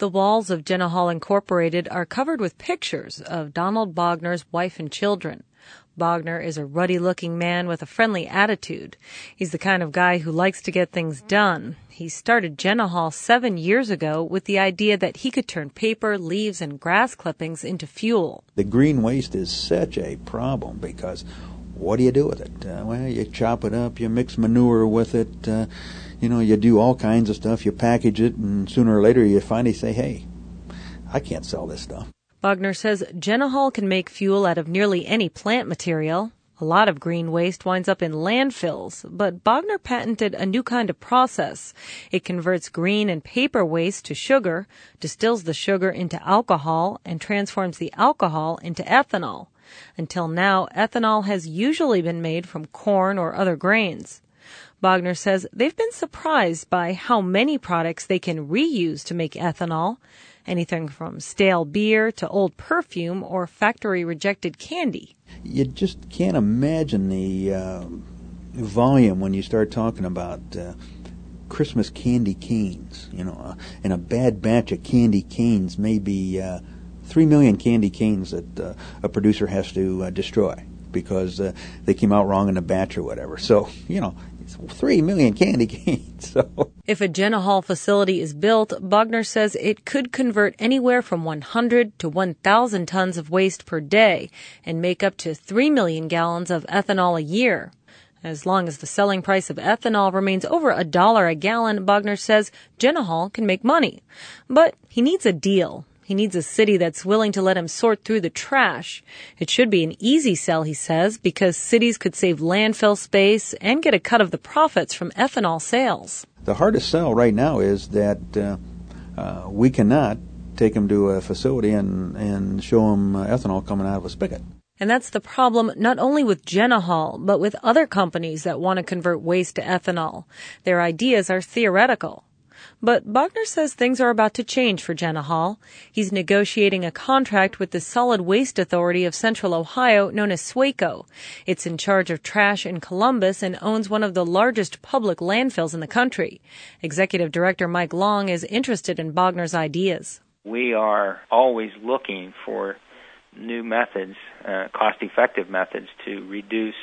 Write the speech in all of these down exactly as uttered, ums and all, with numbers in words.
The walls of Genahall Incorporated are covered with pictures of Donald Bogner's wife and children. Bogner is a ruddy-looking man with a friendly attitude. He's the kind of guy who likes to get things done. He started Genahall seven years ago with the idea that he could turn paper, leaves, and grass clippings into fuel. The green waste is such a problem because what do you do with it? Uh, well, you chop it up, you mix manure with it, uh, you know, you do all kinds of stuff, you package it, and sooner or later you finally say, hey, I can't sell this stuff. Bogner says Genahall can make fuel out of nearly any plant material. A lot of green waste winds up in landfills, but Bogner patented a new kind of process. It converts green and paper waste to sugar, distills the sugar into alcohol, and transforms the alcohol into ethanol. Until now, ethanol has usually been made from corn or other grains. Bogner says they've been surprised by how many products they can reuse to make ethanol. Anything from stale beer to old perfume or factory-rejected candy. You just can't imagine the uh, volume when you start talking about uh, Christmas candy canes. You know, uh, and a bad batch of candy canes may be uh, three million candy canes that uh, a producer has to uh, destroy because uh, they came out wrong in a batch or whatever. So, you know, it's three million candy canes. So. If a Genahall facility is built, Bogner says it could convert anywhere from one hundred to one thousand tons of waste per day and make up to three million gallons of ethanol a year. As long as the selling price of ethanol remains over a dollar a gallon, Bogner says Genahall can make money. But he needs a deal. He needs a city that's willing to let him sort through the trash. It should be an easy sell, he says, because cities could save landfill space and get a cut of the profits from ethanol sales. The hardest sell right now is that uh, uh, we cannot take them to a facility and, and show them uh, ethanol coming out of a spigot. And that's the problem not only with Genahall, but with other companies that want to convert waste to ethanol. Their ideas are theoretical. But Bogner says things are about to change for Genahall. He's negotiating a contract with the Solid Waste Authority of Central Ohio, known as SWACO. It's in charge of trash in Columbus and owns one of the largest public landfills in the country. Executive Director Mike Long is interested in Bogner's ideas. We are always looking for new methods, uh, cost-effective methods to reduce,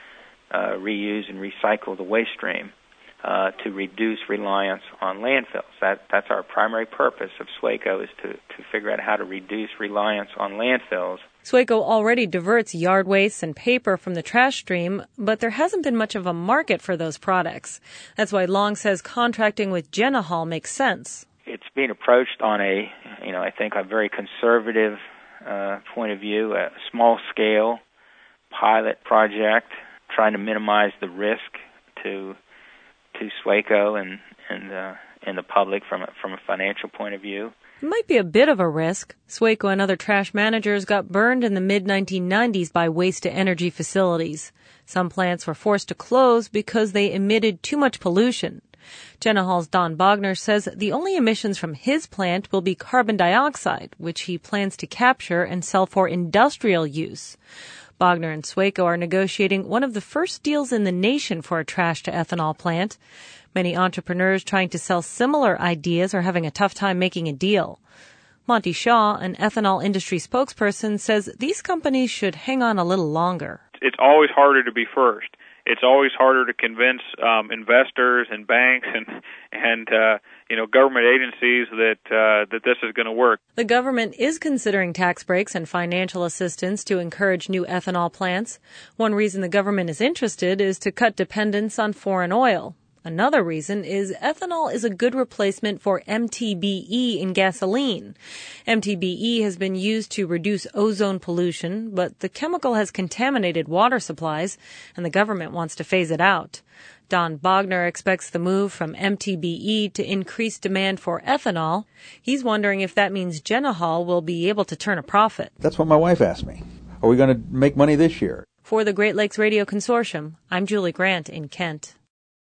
uh, reuse, and recycle the waste stream. Uh, to reduce reliance on landfills. That, that's our primary purpose of SWACO, is to, to figure out how to reduce reliance on landfills. SWACO already diverts yard waste and paper from the trash stream, but there hasn't been much of a market for those products. That's why Long says contracting with Genahall makes sense. It's being approached on a, you know, I think a very conservative uh, point of view, a small-scale pilot project, trying to minimize the risk to to SWACO and and uh, and the public from a, from a financial point of view. It might be a bit of a risk. SWACO and other trash managers got burned in the mid nineteen nineties by waste-to-energy facilities. Some plants were forced to close because they emitted too much pollution. Genahall's Don Bogner says the only emissions from his plant will be carbon dioxide, which he plans to capture and sell for industrial use. Bogner and SWACO are negotiating one of the first deals in the nation for a trash-to-ethanol plant. Many entrepreneurs trying to sell similar ideas are having a tough time making a deal. Monty Shaw, an ethanol industry spokesperson, says these companies should hang on a little longer. It's always harder to be first. It's always harder to convince um, investors and banks and and uh, you know government agencies that uh, that this is going to work. The government is considering tax breaks and financial assistance to encourage new ethanol plants. One reason the government is interested is to cut dependence on foreign oil. Another reason is ethanol is a good replacement for M T B E in gasoline. M T B E has been used to reduce ozone pollution, but the chemical has contaminated water supplies, and the government wants to phase it out. Don Bogner expects the move from M T B E to increase demand for ethanol. He's wondering if that means Genahall will be able to turn a profit. That's what my wife asked me. Are we going to make money this year? For the Great Lakes Radio Consortium, I'm Julie Grant in Kent.